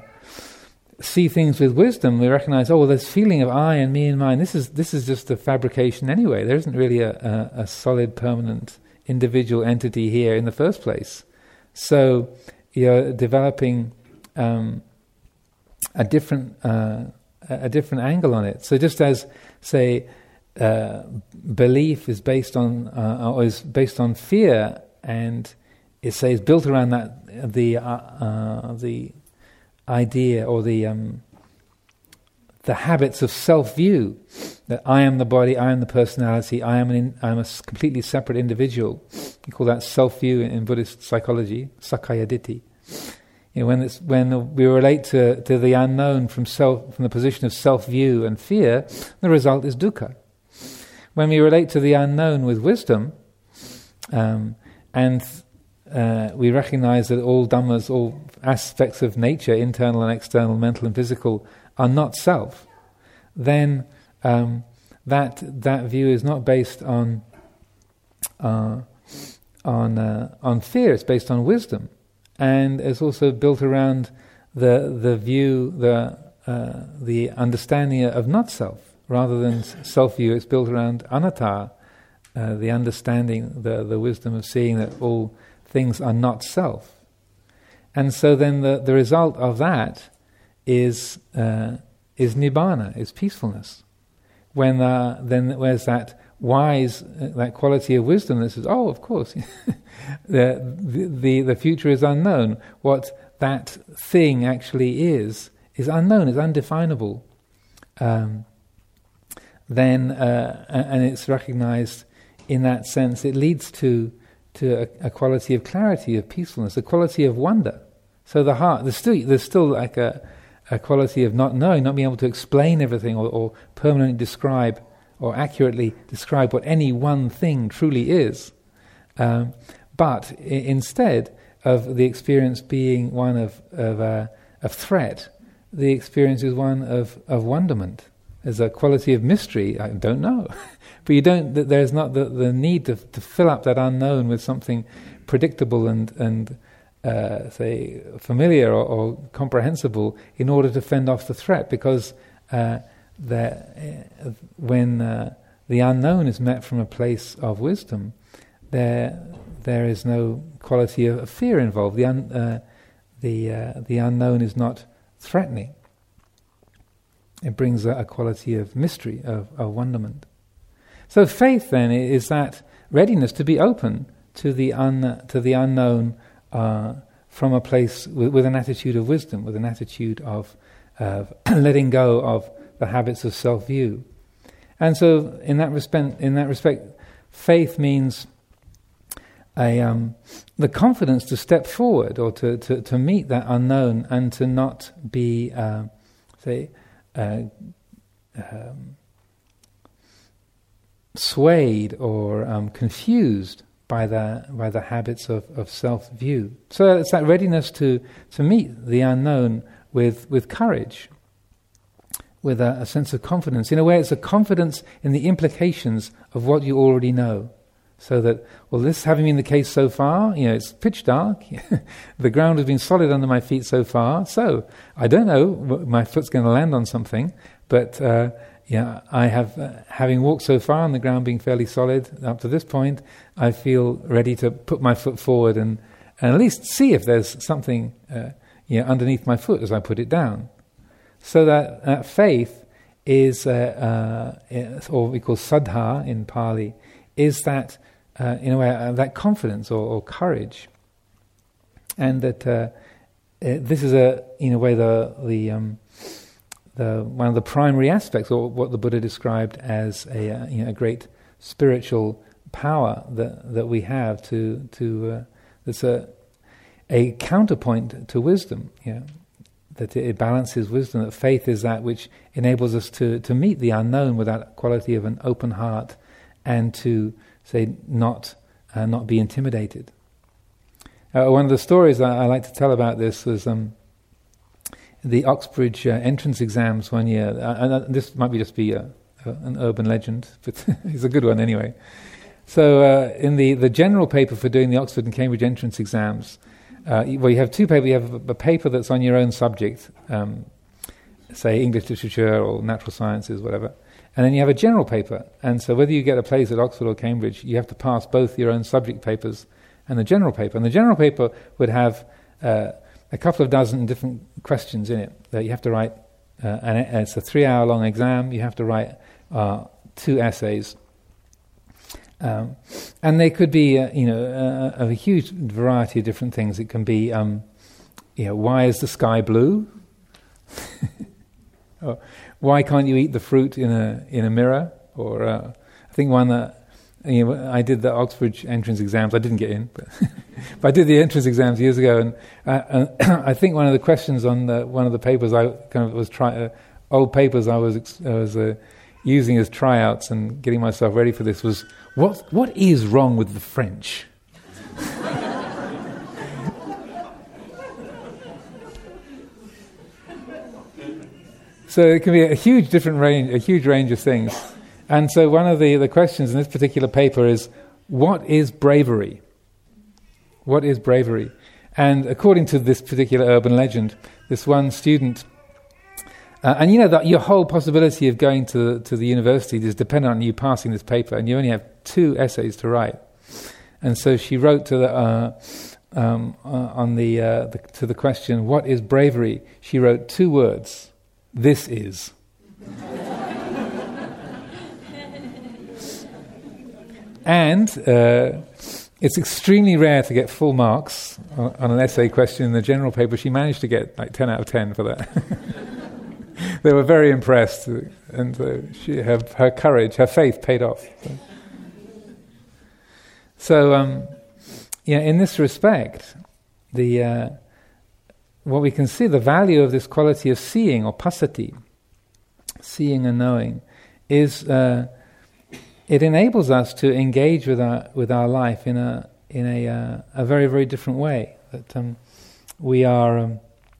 see things with wisdom, we recognize, oh, well, this feeling of I and me and mine, this is this is just a fabrication anyway. There isn't really a, a, a solid, permanent, individual entity here in the first place. So you're developing um, a different uh, a different angle on it. So just as, say, uh, belief is based on uh, or is based on fear, and it says built around that the uh, uh, the idea or the um, the habits of self-view, that I am the body, I am the personality, I am an in, I am a completely separate individual. You call that self-view in Buddhist psychology, Sakkaya Ditthi. You know, when it's when we relate to, to the unknown from self from the position of self-view and fear, the result is dukkha. When we relate to the unknown with wisdom, um, and uh, we recognize that all dhammas, all aspects of nature, internal and external, mental and physical, are not self, then um, that that view is not based on uh, on uh, on fear. It's based on wisdom, and it's also built around the the view, the uh, the understanding of not self. Rather than self view, it's built around anatta, uh, the understanding, the the wisdom of seeing that all things are not self. And so then the the result of that is uh, is nibbana, is peacefulness. When uh, then where's that wise, uh, that quality of wisdom that says, oh, of course, the, the the future is unknown. What that thing actually is is unknown, is undefinable. Um, then uh, and it's recognized in that sense. It leads to to a, a quality of clarity, of peacefulness, a quality of wonder. So the heart, there's still there's still like a a quality of not knowing, not being able to explain everything or, or permanently describe or accurately describe what any one thing truly is. Um, but I- instead of the experience being one of of, uh, of threat, the experience is one of, of wonderment. There's a quality of mystery. I don't know, but you don't. There's not the, the need to to fill up that unknown with something predictable and and. Uh, say familiar or, or comprehensible in order to fend off the threat, because uh, the, uh, when uh, the unknown is met from a place of wisdom, there there is no quality of, of fear involved. The un, uh, the uh, the unknown is not threatening. It brings a, a quality of mystery, of, of wonderment. So faith then is that readiness to be open to the un, to the unknown. Uh, from a place with, with an attitude of wisdom, with an attitude of uh, letting go of the habits of self-view. And so, in that respect, in that respect, faith means a um, the confidence to step forward or to, to, to meet that unknown and to not be, uh, say, uh, um, swayed or um, confused by the by the habits of, of self-view. So it's that readiness to, to meet the unknown with with courage, with a, a sense of confidence. In a way, it's a confidence in the implications of what you already know. So that, well, this having been the case so far, you know, it's pitch dark, the ground has been solid under my feet so far, so I don't know, my foot's going to land on something, but uh, Yeah, I have, uh, having walked so far on the ground being fairly solid up to this point, I feel ready to put my foot forward and, and at least see if there's something uh, you know, underneath my foot as I put it down. So that, that faith is, uh, uh, or what we call saddha in Pali, is that, uh, in a way, uh, that confidence or, or courage. And that uh, this is, a, in a way, the the, um, the one of the primary aspects, or what the Buddha described as a, uh, you know, a great spiritual power that that we have to to uh, that's a a counterpoint to wisdom. You know, that it balances wisdom. That faith is that which enables us to to meet the unknown with that quality of an open heart, and to say not uh, not be intimidated. Uh, one of the stories I, I like to tell about this was um, the Oxbridge uh, entrance exams one year. Uh, and uh, this might be just be a, a, an urban legend, but it's a good one anyway. So uh, in the, the general paper for doing the Oxford and Cambridge entrance exams, uh, well, you have two papers. You have a, a paper that's on your own subject, um, say English literature or natural sciences, whatever. And then you have a general paper. And so whether you get a place at Oxford or Cambridge, you have to pass both your own subject papers and the general paper. And the general paper would have uh, a couple of dozen different questions in it that you have to write. Uh, and it's a three-hour-long exam. You have to write uh, two essays. Um, and they could be, uh, you know, uh, a huge variety of different things. It can be, um, you know, why is the sky blue? Or why can't you eat the fruit in a in a mirror? Or uh, I think one that, you know, I did the Oxford entrance exams. I didn't get in, but, but I did the entrance exams years ago. And, uh, and I think one of the questions on the, one of the papers I kind of was trying, uh, old papers I was I was uh, using as tryouts and getting myself ready for this was, what what is wrong with the French? So it can be a huge different range, a huge range of things. And so one of the, the questions in this particular paper is, what is bravery? What is bravery? And according to this particular urban legend, this one student, uh, and you know that your whole possibility of going to to the university is dependent on you passing this paper, and you only have two essays to write. And so she wrote to the uh, um, uh, on the, uh, the to the question, what is bravery? She wrote two words. This is. And uh, it's extremely rare to get full marks on, on an essay question in the general paper. She managed to get like ten out of ten for that. They were very impressed, and uh, she, her, her courage, her faith paid off. So, so um, yeah, in this respect, the... Uh, what we can see, the value of this quality of seeing, or passaddhi, seeing and knowing, is uh, it enables us to engage with our with our life in a in a uh, a very very different way. That um, we are um,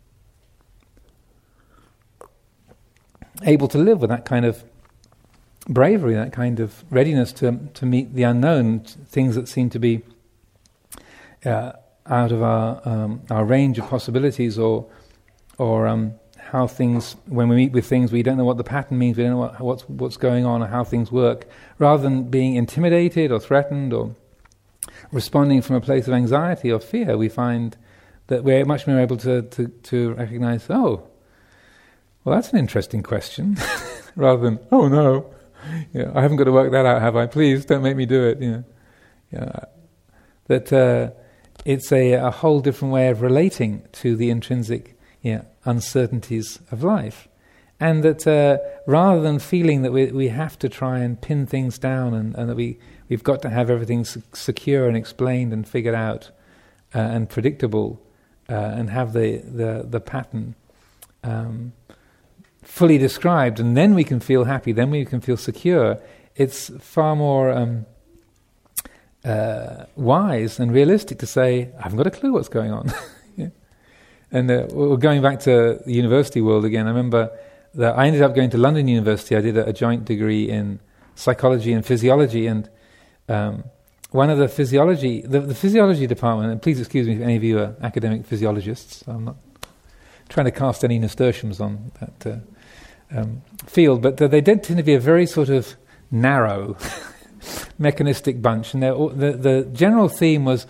able to live with that kind of bravery, that kind of readiness to to meet the unknown, things that seem to be Uh, out of our um, our range of possibilities, or or um, how things, when we meet with things, we don't know what the pattern means, we don't know what, what's what's going on, or how things work. Rather than being intimidated or threatened or responding from a place of anxiety or fear, we find that we're much more able to to, to recognize, oh, well, that's an interesting question, rather than, oh no, you know, I haven't got to work that out, have I? Please don't make me do it. You know, yeah, that. Uh, It's a, a whole different way of relating to the intrinsic, you know, uncertainties of life. And that uh, rather than feeling that we we have to try and pin things down and, and that we, we've got to have everything s- secure and explained and figured out uh, and predictable uh, and have the, the, the pattern um, fully described, and then we can feel happy, then we can feel secure, it's far more... Um, Uh, wise and realistic to say, I haven't got a clue what's going on. Yeah. And uh, we're going back to the university world again. I remember that I ended up going to London University. I did a, a joint degree in psychology and physiology, and um, one of the physiology, the, the physiology department, and please excuse me if any of you are academic physiologists, I'm not trying to cast any nasturtiums on that uh, um, field, but uh, they did tend to be a very sort of narrow mechanistic bunch, and the the general theme was,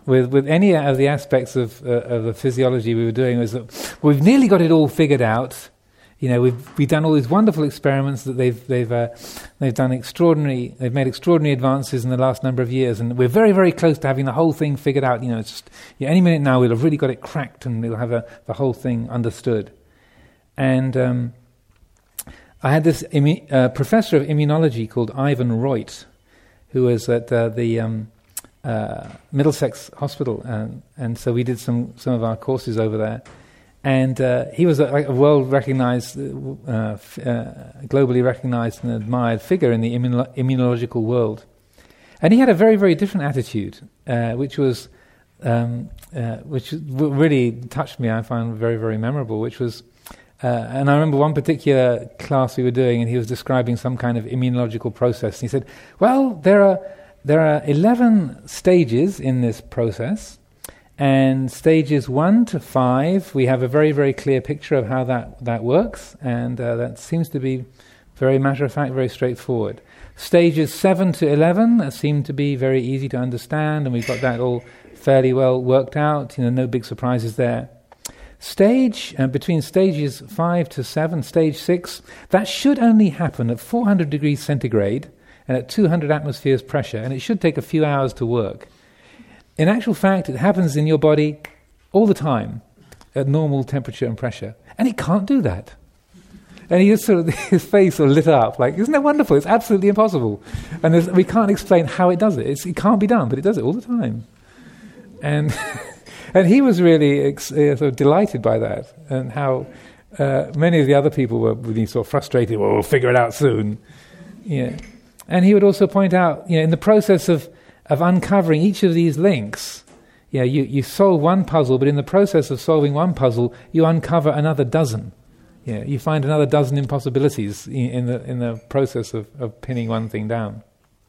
with with any of the aspects of uh, of the physiology we were doing was that we've nearly got it all figured out. You know, we've we've done all these wonderful experiments that they've they've uh, they've done extraordinary. They've made extraordinary advances in the last number of years, and we're very very close to having the whole thing figured out. You know, it's just yeah, any minute now we'll have really got it cracked, and we'll have a, the whole thing understood. And um, I had this immu- uh, professor of immunology called Ivan Reut, who was at uh, the um, uh, Middlesex Hospital, and and so we did some some of our courses over there. And uh, he was a, like a world-recognized, uh, f- uh, globally recognized and admired figure in the immuno- immunological world. And he had a very, very different attitude, uh, which was, um, uh, which w- really touched me. I found very, very memorable. Which was, uh, and I remember one particular class we were doing, and he was describing some kind of immunological process. And he said, "Well, there are there are eleven stages in this process." And stages one to five, we have a very, very clear picture of how that, that works, and uh, that seems to be very matter of fact, very straightforward. Stages seven to eleven uh, seem to be very easy to understand, and we've got that all fairly well worked out. You know, no big surprises there. Stage uh, between stages five to seven, stage six, that should only happen at four hundred degrees centigrade and at two hundred atmospheres pressure, and it should take a few hours to work. In actual fact, it happens in your body all the time at normal temperature and pressure, and it can't do that. And he just sort of, his face sort of lit up, like, isn't that wonderful? It's absolutely impossible. And we can't explain how it does it. It's, it can't be done, but it does it all the time. And and he was really ex- uh, sort of delighted by that, and how uh, many of the other people were really sort of frustrated, well, we'll figure it out soon. Yeah. And he would also point out, you know, in the process of of uncovering each of these links, you know, you, you solve one puzzle, but in the process of solving one puzzle, you uncover another dozen. You know, you find another dozen impossibilities in, in the in the process of, of pinning one thing down.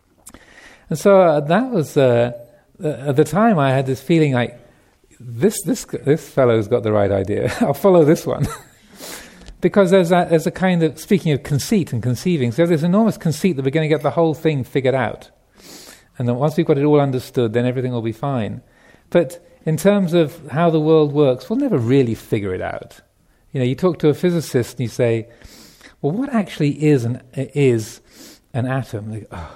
And so uh, that was uh, uh, at the time I had this feeling like this this this fellow's got the right idea. I'll follow this one. Because there's a, there's a kind of, speaking of conceit and conceiving, so there's enormous conceit that we're going to get the whole thing figured out. And then once we've got it all understood, then everything will be fine. But in terms of how the world works, we'll never really figure it out. You know, you talk to a physicist and you say, well, what actually is an is an atom? They go, oh,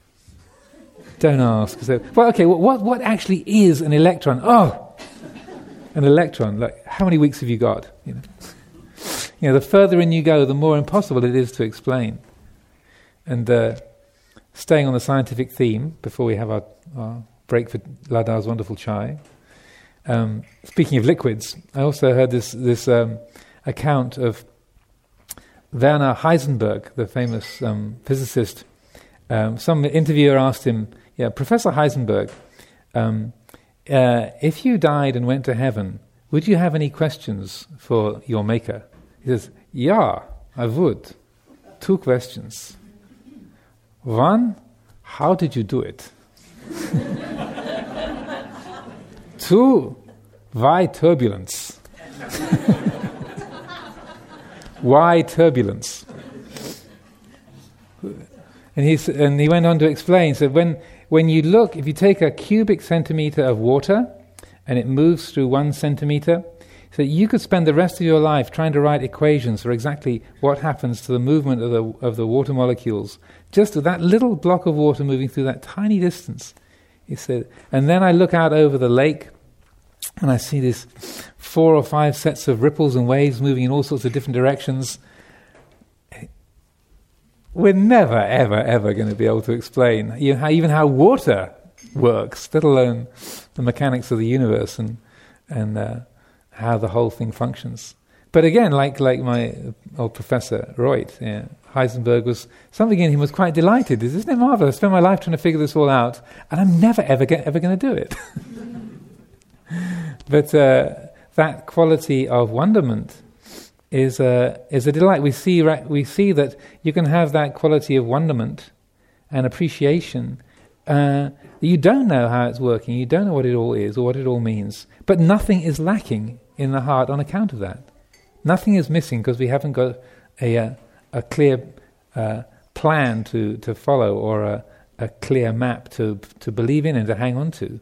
don't ask. So, well, okay, well, what what actually is an electron? Oh, an electron. Like, how many weeks have you got? You know, you know, the further in you go, the more impossible it is to explain. And uh, staying on the scientific theme, before we have our, our break for Lada's wonderful chai, um, speaking of liquids, I also heard this this um, account of Werner Heisenberg, the famous um, physicist. Um, some interviewer asked him, yeah, Professor Heisenberg, um, uh, if you died and went to heaven, would you have any questions for your maker? He says, yeah, I would. Two questions. One, how did you do it? Two, why turbulence? Why turbulence? And he and he went on to explain. So when when you look, if you take a cubic centimeter of water and it moves through one centimeter, so you could spend the rest of your life trying to write equations for exactly what happens to the movement of the of the water molecules, just with that little block of water moving through that tiny distance. He said, and then I look out over the lake and I see this four or five sets of ripples and waves moving in all sorts of different directions. We're never, ever, ever going to be able to explain you know, how, even how water works, let alone the mechanics of the universe and and uh, how the whole thing functions. But again, like like my old professor Reut, yeah, Heisenberg was, something in him was quite delighted. Isn't it marvelous? I spent my life trying to figure this all out, and I'm never ever get, ever going to do it. But uh, that quality of wonderment is a is a delight. We see we see that you can have that quality of wonderment and appreciation. Uh, you don't know how it's working. You don't know what it all is or what it all means. But nothing is lacking in the heart on account of that. Nothing is missing because we haven't got a a, a clear uh, plan to, to follow or a, a clear map to to believe in and to hang on to.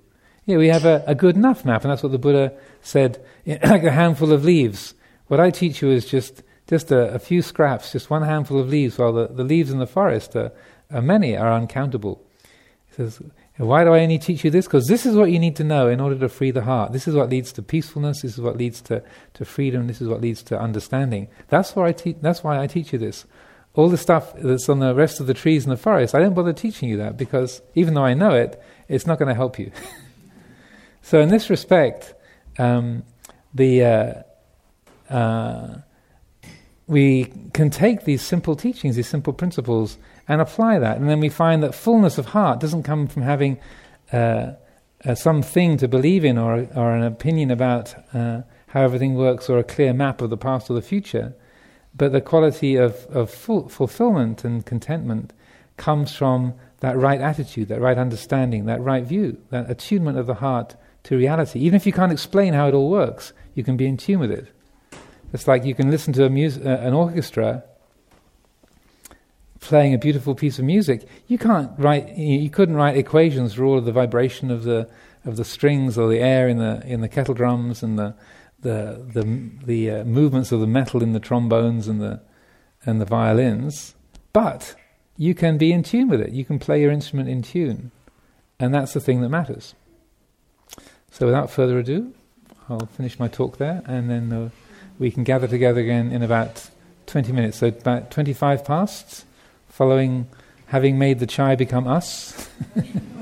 Yeah, we have a, a good enough map, and that's what the Buddha said, like a handful of leaves. What I teach you is just just a, a few scraps, just one handful of leaves, while the, the leaves in the forest are, are many, are uncountable. He says, why do I only teach you this? Because this is what you need to know in order to free the heart. This is what leads to peacefulness, this is what leads to, to freedom, this is what leads to understanding. That's why I te- that's why I teach you this. All the stuff that's on the rest of the trees in the forest, I don't bother teaching you that, because even though I know it, it's not going to help you. So in this respect, um, the uh, uh, we can take these simple teachings, these simple principles, and apply that, and then we find that fullness of heart doesn't come from having uh, uh, something to believe in, or or an opinion about uh, how everything works, or a clear map of the past or the future, but the quality of of full fulfillment and contentment comes from that right attitude, that right understanding, that right view, that attunement of the heart to reality. Even if you can't explain how it all works, you can be in tune with it. It's like you can listen to a mus- uh, an orchestra playing a beautiful piece of music. You can't write. You couldn't write equations for all of the vibration of the of the strings or the air in the in the kettle drums and the the the the uh, movements of the metal in the trombones and the and the violins. But you can be in tune with it. You can play your instrument in tune, and that's the thing that matters. So without further ado, I'll finish my talk there, and then uh, we can gather together again in about twenty minutes. So about twenty-five past, following having made the chai become us.